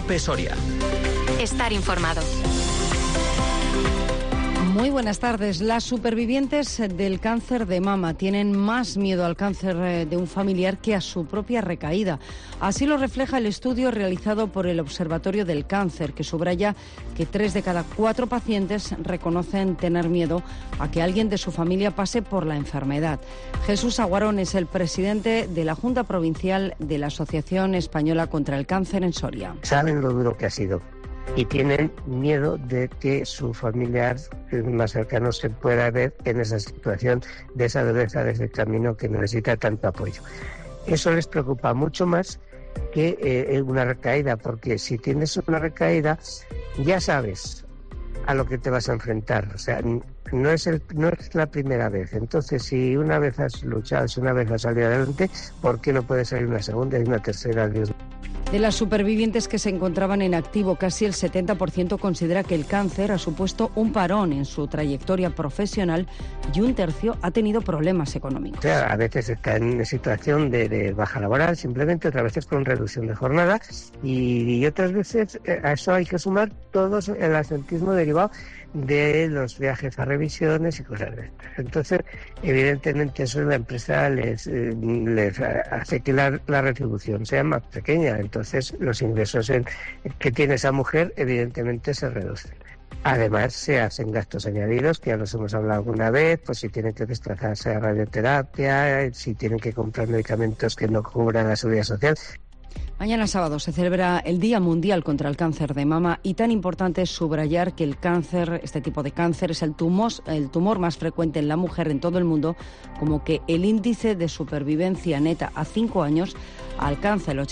COPE Soria. Estar informado. Muy buenas tardes. Las supervivientes del cáncer de mama tienen más miedo al cáncer de un familiar que a su propia recaída. Así lo refleja el estudio realizado por el Observatorio del Cáncer, que subraya que 3 de cada 4 pacientes reconocen tener miedo a que alguien de su familia pase por la enfermedad. Jesús Aguarón es el presidente de la Junta Provincial de la Asociación Española contra el Cáncer en Soria. Saben lo duro que ha sido y tienen miedo de que su familiar más cercano se pueda ver en esa situación de esa dureza de ese camino que necesita tanto apoyo. Eso les preocupa mucho más que una recaída, porque si tienes una recaída ya sabes a lo que te vas a enfrentar, o sea, no es la primera vez. Entonces, si una vez has luchado, si una vez has salido adelante, ¿por qué no puede salir una segunda y una tercera? De las supervivientes que se encontraban en activo, casi el 70% considera que el cáncer ha supuesto un parón en su trayectoria profesional y un tercio ha tenido problemas económicos. O sea, a veces está en situación de baja laboral, simplemente, otras veces con reducción de jornada y otras veces a eso hay que sumar todo el absentismo derivado de los viajes a revisiones y cosas de estas. Entonces, evidentemente, eso la empresa les hace que la retribución sea más pequeña. Entonces, los ingresos que tiene esa mujer, evidentemente, se reducen. Además, se hacen gastos añadidos, que ya los hemos hablado alguna vez, pues si tienen que desplazarse a radioterapia, si tienen que comprar medicamentos que no cubran la seguridad social. Mañana sábado se celebra el Día Mundial contra el Cáncer de Mama y tan importante es subrayar que el cáncer, este tipo de cáncer, es el tumor más frecuente en la mujer en todo el mundo, como que el índice de supervivencia neta a 5 años alcanza el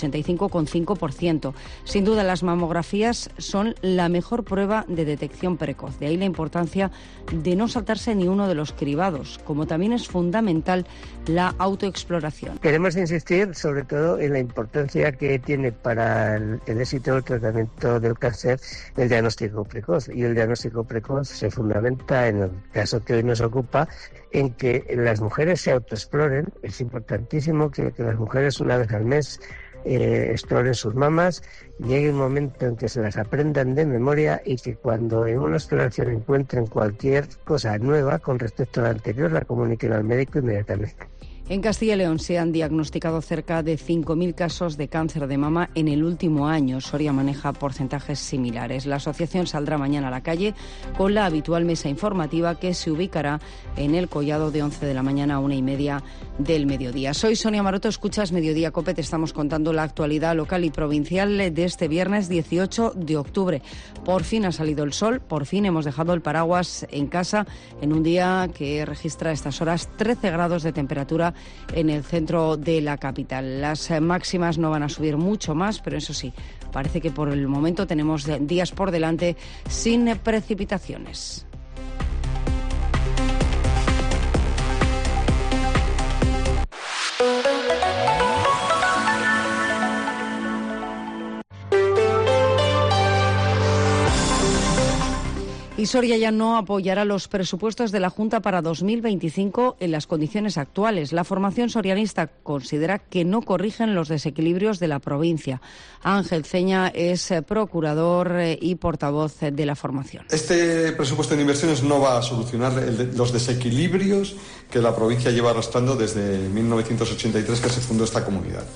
85,5%. Sin duda, las mamografías son la mejor prueba de detección precoz. De ahí la importancia de no saltarse ni uno de los cribados, como también es fundamental la autoexploración. Queremos insistir sobre todo en la importancia que tiene para el éxito del tratamiento del cáncer el diagnóstico precoz. Y el diagnóstico precoz se fundamenta, en el caso que hoy nos ocupa, en que las mujeres se autoexploren. Es importantísimo que las mujeres una vez al mes exploren sus mamas, llegue un momento en que se las aprendan de memoria y que cuando en una exploración encuentren cualquier cosa nueva con respecto a la anterior la comuniquen al médico inmediatamente. En Castilla y León se han diagnosticado cerca de 5.000 casos de cáncer de mama en el último año. Soria maneja porcentajes similares. La asociación saldrá mañana a la calle con la habitual mesa informativa que se ubicará en el Collado de 11 de la mañana a 1:30 del mediodía. Soy Sonia Maroto, escuchas Mediodía COPE. Te estamos contando la actualidad local y provincial de este viernes 18 de octubre. Por fin ha salido el sol, por fin hemos dejado el paraguas en casa en un día que registra a estas horas 13 grados de temperatura en el centro de la capital. Las máximas no van a subir mucho más, pero eso sí, parece que por el momento tenemos días por delante sin precipitaciones. Y Soria ya no apoyará los presupuestos de la Junta para 2025 en las condiciones actuales. La formación sorianista considera que no corrigen los desequilibrios de la provincia. Ángel Ceña es procurador y portavoz de la formación. Este presupuesto de inversiones no va a solucionar los desequilibrios que la provincia lleva arrastrando desde 1983 que se fundó esta comunidad.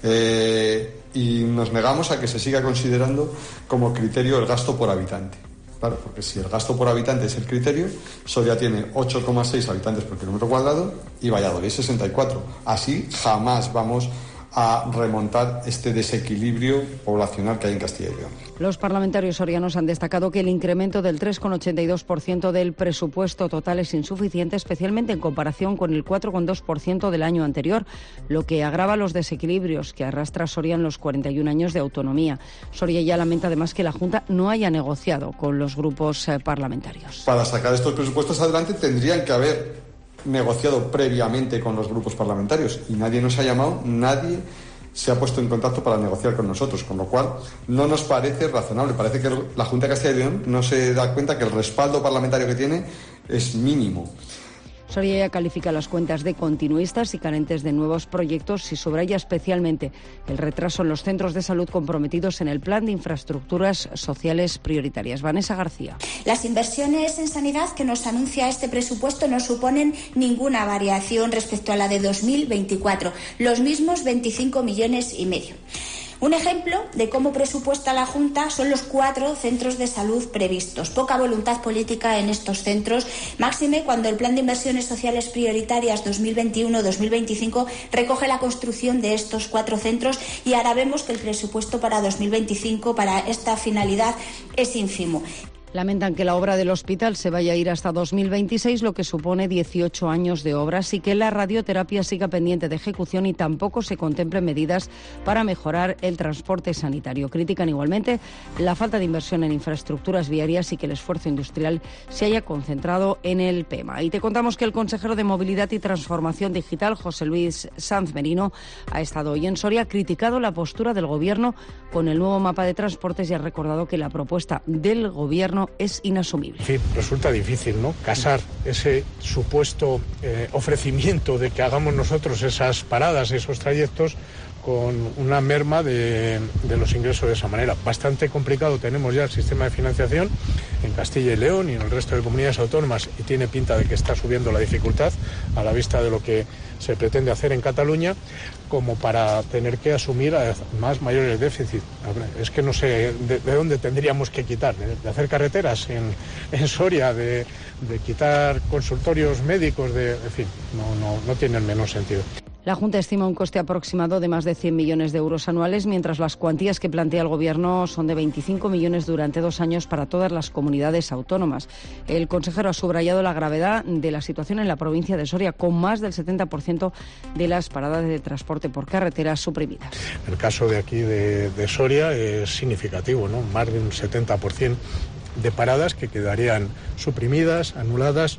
Y nos negamos a que se siga considerando como criterio el gasto por habitante. Claro, porque si el gasto por habitante es el criterio, Soria tiene 8,6 habitantes por kilómetro cuadrado y Valladolid 64. Así jamás vamos a remontar este desequilibrio poblacional que hay en Castilla y León. Los parlamentarios sorianos han destacado que el incremento del 3,82% del presupuesto total es insuficiente, especialmente en comparación con el 4,2% del año anterior, lo que agrava los desequilibrios que arrastra Soria en los 41 años de autonomía. Soria ya lamenta además que la Junta no haya negociado con los grupos parlamentarios. Para sacar estos presupuestos adelante tendrían que haber negociado previamente con los grupos parlamentarios y nadie nos ha llamado, nadie se ha puesto en contacto para negociar con nosotros, con lo cual no nos parece razonable. Parece que la Junta de Castilla y León no se da cuenta que el respaldo parlamentario que tiene es mínimo. Soria ya califica las cuentas de continuistas y carentes de nuevos proyectos y subraya especialmente el retraso en los centros de salud comprometidos en el plan de infraestructuras sociales prioritarias. Vanessa García. Las inversiones en sanidad que nos anuncia este presupuesto no suponen ninguna variación respecto a la de 2024, los mismos 25,5 millones. Un ejemplo de cómo presupuesta la Junta son los 4 centros de salud previstos. Poca voluntad política en estos centros, máxime cuando el Plan de Inversiones Sociales Prioritarias 2021-2025 recoge la construcción de estos 4 centros y ahora vemos que el presupuesto para 2025 para esta finalidad es ínfimo. Lamentan que la obra del hospital se vaya a ir hasta 2026, lo que supone 18 años de obras, y que la radioterapia siga pendiente de ejecución y tampoco se contemplen medidas para mejorar el transporte sanitario. Critican igualmente la falta de inversión en infraestructuras viarias y que el esfuerzo industrial se haya concentrado en el PEMA. Y te contamos que el consejero de Movilidad y Transformación Digital, José Luis Sanz Merino, ha estado hoy en Soria, ha criticado la postura del Gobierno con el nuevo mapa de transportes y ha recordado que la propuesta del Gobierno es inasumible. En fin, resulta difícil, ¿no?, casar ese supuesto ofrecimiento de que hagamos nosotros esas paradas, esos trayectos, con una merma de los ingresos de esa manera. Bastante complicado tenemos ya el sistema de financiación en Castilla y León y en el resto de comunidades autónomas, y tiene pinta de que está subiendo la dificultad a la vista de lo que se pretende hacer en Cataluña, como para tener que asumir más mayores déficits. Es que no sé de dónde tendríamos que quitar, de hacer carreteras en Soria, de quitar consultorios médicos, en fin, no tiene el menor sentido. La Junta estima un coste aproximado de más de 100 millones de euros anuales, mientras las cuantías que plantea el Gobierno son de 25 millones durante 2 años para todas las comunidades autónomas. El consejero ha subrayado la gravedad de la situación en la provincia de Soria, con más del 70% de las paradas de transporte por carretera suprimidas. El caso de aquí de Soria es significativo, ¿no? Más de un 70% de paradas que quedarían suprimidas, anuladas.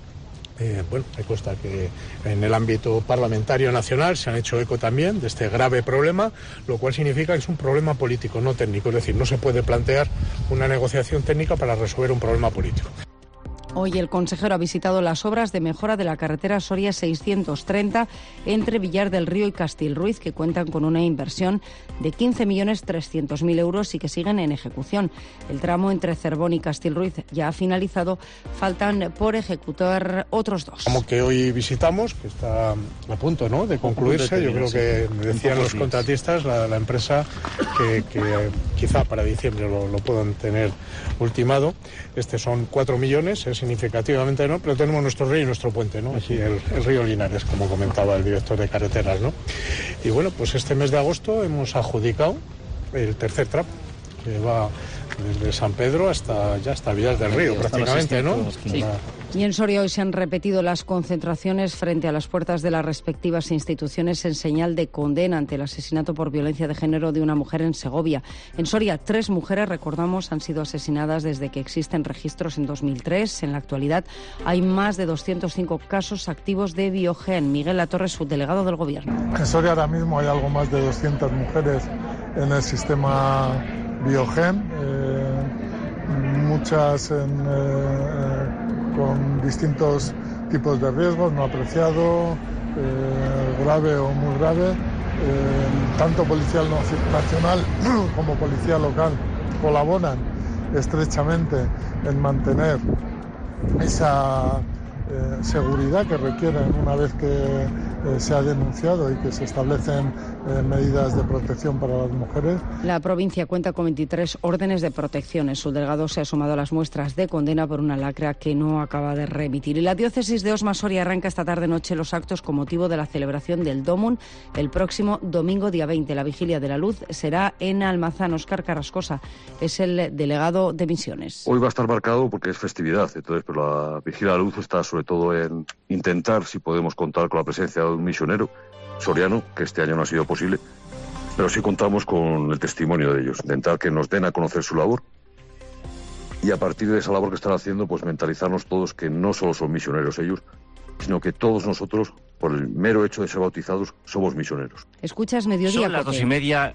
Me consta que en el ámbito parlamentario nacional se han hecho eco también de este grave problema, lo cual significa que es un problema político, no técnico. Es decir, no se puede plantear una negociación técnica para resolver un problema político. Hoy el consejero ha visitado las obras de mejora de la carretera Soria 630 entre Villar del Río y Castilruiz, que cuentan con una inversión de 15.300.000 euros y que siguen en ejecución. El tramo entre Cervón y Castilruiz ya ha finalizado, faltan por ejecutar otros 2. Como que hoy visitamos, que está a punto, ¿no?, de concluirse. Yo creo que me decían los contratistas, la empresa, que quizá para diciembre lo puedan tener ultimado. Son 4 millones, es significativamente, ¿no?, pero tenemos nuestro río y nuestro puente, ¿no?, aquí el río Linares, como comentaba el director de carreteras, ¿no? Y bueno, pues este mes de agosto hemos adjudicado el tercer tramo, que va desde San Pedro hasta Villar del Río, prácticamente, ¿no? Sí. Y en Soria hoy se han repetido las concentraciones frente a las puertas de las respectivas instituciones en señal de condena ante el asesinato por violencia de género de una mujer en Segovia. En Soria, 3 mujeres, recordamos, han sido asesinadas desde que existen registros en 2003. En la actualidad hay más de 205 casos activos de Biogen. Miguel Latorre, subdelegado del Gobierno. En Soria ahora mismo hay algo más de 200 mujeres en el sistema Biogen, muchas con distintos tipos de riesgos, no apreciado, grave o muy grave. Tanto Policía Nacional como Policía Local colaboran estrechamente en mantener esa seguridad que requieren una vez que se ha denunciado y que se establecen medidas de protección para las mujeres. La provincia cuenta con 23 órdenes de protección. El subdelegado se ha sumado a las muestras de condena por una lacra que no acaba de remitir. Y la diócesis de Osma-Soria arranca esta tarde-noche los actos con motivo de la celebración del Dómun el próximo domingo, día 20. La Vigilia de la Luz será en Almazán. Óscar Carrascosa es el delegado de Misiones. Hoy va a estar marcado porque es festividad, entonces, pero la Vigilia de la Luz está sobre todo en intentar, si podemos contar con la presencia de un misionero soriano, que este año no ha sido posible, pero sí contamos con el testimonio de ellos, intentar que nos den a conocer su labor y a partir de esa labor que están haciendo, pues mentalizarnos todos que no solo son misioneros ellos, sino que todos nosotros, por el mero hecho de ser bautizados, somos misioneros. Escuchas Mediodía. Son las 2:30,